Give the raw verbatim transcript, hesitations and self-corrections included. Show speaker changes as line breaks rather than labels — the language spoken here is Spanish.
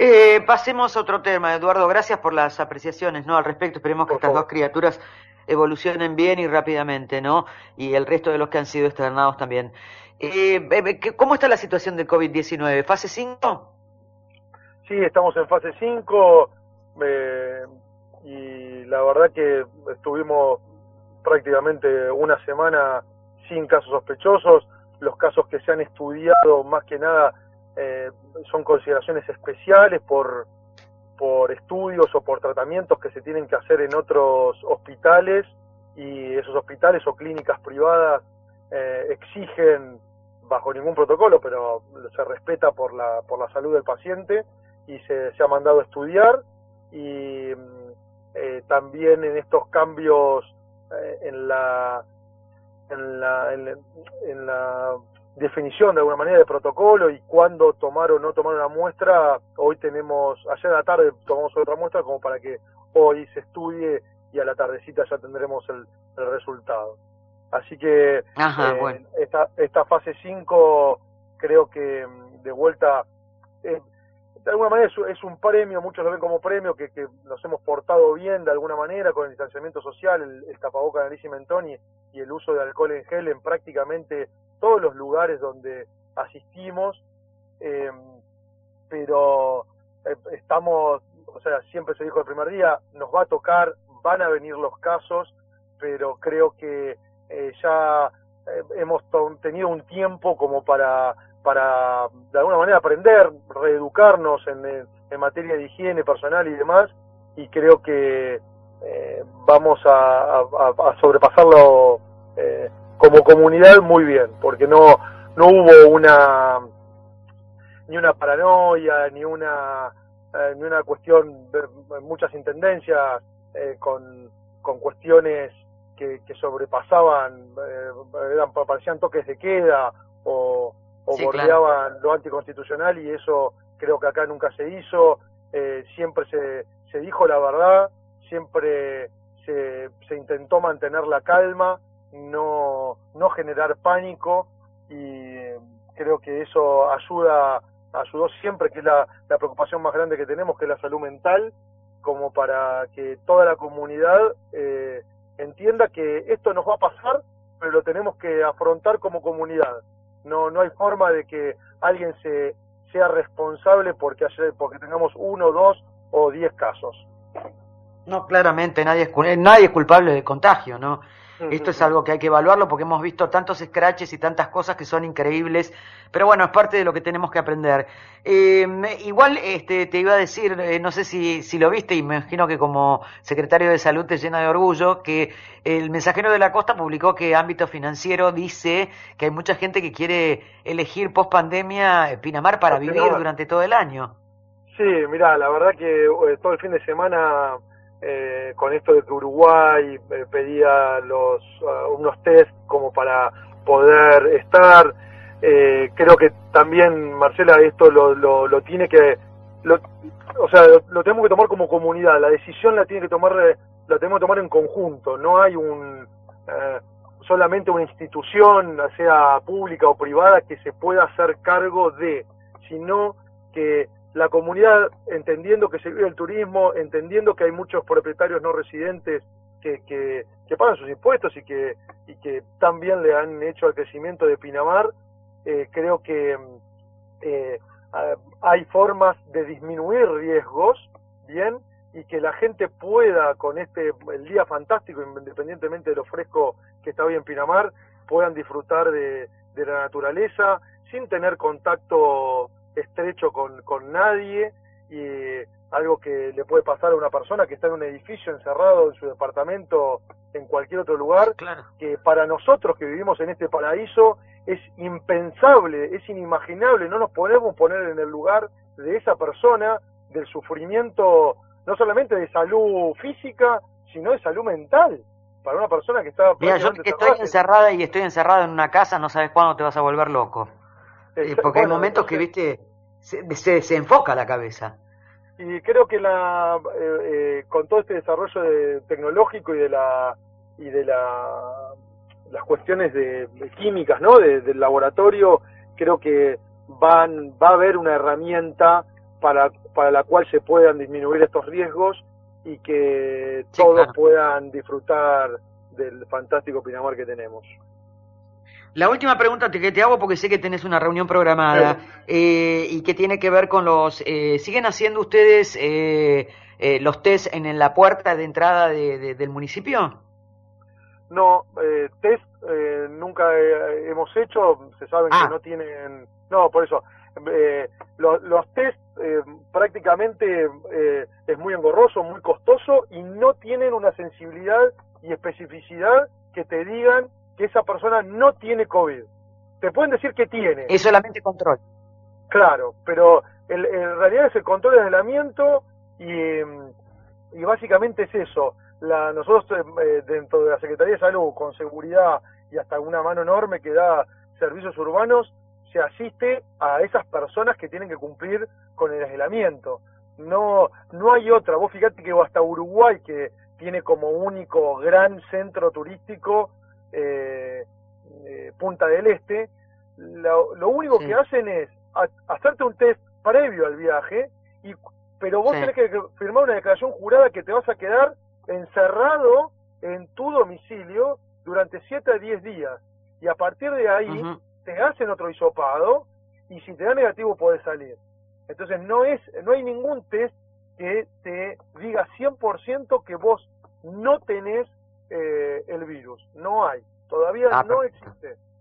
Eh, pasemos a otro tema, Eduardo. Gracias por las apreciaciones, ¿no? Al respecto, esperemos que
Por
estas dos
favor.
criaturas evolucionen bien y rápidamente, ¿no? Y el resto de los que han sido externados también. Eh, eh, ¿qué- ¿Cómo está la situación del COVID diecinueve? ¿Fase cinco?
Sí, estamos en fase cinco eh, y la verdad que estuvimos prácticamente una semana sin casos sospechosos. Los casos que se han estudiado más que nada eh, son consideraciones especiales por, por estudios o por tratamientos que se tienen que hacer en otros hospitales, y esos hospitales o clínicas privadas eh, exigen bajo ningún protocolo, pero se respeta por la, por la salud del paciente, y se, se ha mandado a estudiar. Y eh, también en estos cambios eh, en la en la, en la en la definición de alguna manera de protocolo y cuándo tomar o no tomar una muestra, hoy tenemos, ayer a la tarde tomamos otra muestra como para que hoy se estudie y a la tardecita ya tendremos el, el resultado. Así que
Ajá,
eh,
bueno.
esta, esta fase cinco creo que de vuelta, eh, de alguna manera es, es un premio, muchos lo ven como premio, que, que nos hemos portado bien de alguna manera con el distanciamiento social, el, el tapaboca, nariz y mentón, y, y el uso de alcohol en gel en prácticamente todos los lugares donde asistimos. Eh, pero eh, estamos, o sea, siempre se dijo el primer día, nos va a tocar, van a venir los casos, pero creo que eh, ya eh, hemos tenido un tiempo como para, para de alguna manera aprender, reeducarnos en, en, en materia de higiene personal y demás, y creo que eh, vamos a, a, a sobrepasarlo eh, como comunidad muy bien, porque no, no hubo una ni una paranoia, ni una eh, ni una cuestión de muchas intendencias eh, con, con cuestiones que, que sobrepasaban, eh, eran, parecían toques de queda o, o
Sí, claro.
bordeaban lo anticonstitucional, y eso creo que acá nunca se hizo. Eh, siempre se, se dijo la verdad, siempre se, se intentó mantener la calma, no, no generar pánico, y creo que eso ayuda ayudó siempre, que es la, la preocupación más grande que tenemos, que es la salud mental, como para que toda la comunidad eh, entienda que esto nos va a pasar, pero lo tenemos que afrontar como comunidad. No, no hay forma de que alguien se sea responsable porque, haya, porque tengamos uno, dos o diez casos.
No, claramente nadie es, cul- nadie es culpable del contagio, ¿no? Esto es algo que hay que evaluarlo porque hemos visto tantos scratches y tantas cosas que son increíbles, pero bueno, es parte de lo que tenemos que aprender. Eh, igual este, te iba a decir, eh, no sé si, si lo viste, y me imagino que como secretario de Salud te llena de orgullo, que el Mensajero de la Costa publicó que Ámbito Financiero dice que hay mucha gente que quiere elegir post pandemia Pinamar para vivir
Pinamar.
durante todo el año.
Sí, mirá, la verdad que eh, todo el fin de semana, eh, con esto de que Uruguay eh, pedía los uh, unos test como para poder estar, eh, creo que también, Marcela, esto lo, lo, lo tiene que, lo, o sea, lo, lo tenemos que tomar como comunidad, la decisión la tiene que tomar, la tenemos que tomar en conjunto, no hay un eh, solamente una institución, sea pública o privada, que se pueda hacer cargo de, sino que la comunidad, entendiendo que se vive el turismo, entendiendo que hay muchos propietarios no residentes que, que, que pagan sus impuestos y que, y que también le han hecho al crecimiento de Pinamar, eh, creo que eh, hay formas de disminuir riesgos, bien, y que la gente pueda, con este el día fantástico, independientemente de lo fresco que está hoy en Pinamar, puedan disfrutar de, de la naturaleza sin tener contacto estrecho con, con nadie, y algo que le puede pasar a una persona que está en un edificio encerrado en su departamento, en cualquier otro lugar,
Claro.
que para nosotros que vivimos en este paraíso es impensable, es inimaginable. No nos podemos poner en el lugar de esa persona, del sufrimiento no solamente de salud física, sino de salud mental, para una persona que está
Mira, yo
prácticamente
que estoy
cerrada.
encerrada y estoy encerrado en una casa, no sabes cuándo te vas a volver loco. Eh, porque hay
Bueno,
momentos que,
entonces,
viste, se, se, se enfoca la cabeza.
y creo que la eh, eh, con todo este desarrollo de, tecnológico y de la y de la las cuestiones de, de químicas, ¿no? De, del laboratorio, creo que van va a haber una herramienta para, para la cual se puedan disminuir estos riesgos y que
sí,
todos
claro.
puedan disfrutar del fantástico Pinamar que tenemos.
La última pregunta que te hago, porque sé que tenés una reunión programada, eh, y que tiene que ver con los... Eh, ¿siguen haciendo ustedes eh, eh, los test en, en la puerta de entrada de, de, del municipio?
No, eh, test eh, nunca eh, hemos hecho, se saben
ah.
que no tienen... No, por eso, eh, los, los test eh, prácticamente eh, es muy engorroso, muy costoso y no tienen una sensibilidad y especificidad que te digan que esa persona no tiene COVID. Te pueden decir que tiene.
Es solamente control.
Claro, pero el, en realidad es el control de aislamiento y, y básicamente es eso. La, nosotros eh, dentro de la Secretaría de Salud, con seguridad y hasta una mano enorme que da servicios urbanos, se asiste a esas personas que tienen que cumplir con el aislamiento. No, no hay otra. Vos fíjate que hasta Uruguay, que tiene como único gran centro turístico eh, eh, Punta del Este, lo, lo único sí. que hacen es a, hacerte un test previo al viaje, y, pero vos sí. tenés que firmar una declaración jurada que te vas a quedar encerrado en tu domicilio durante siete a diez días, y a partir de ahí uh-huh. te hacen otro hisopado, y si te da negativo podés salir. Entonces no es no hay ningún test que te diga cien por ciento que vos no tenés eh, el virus. No hay. Todavía ah, no existe.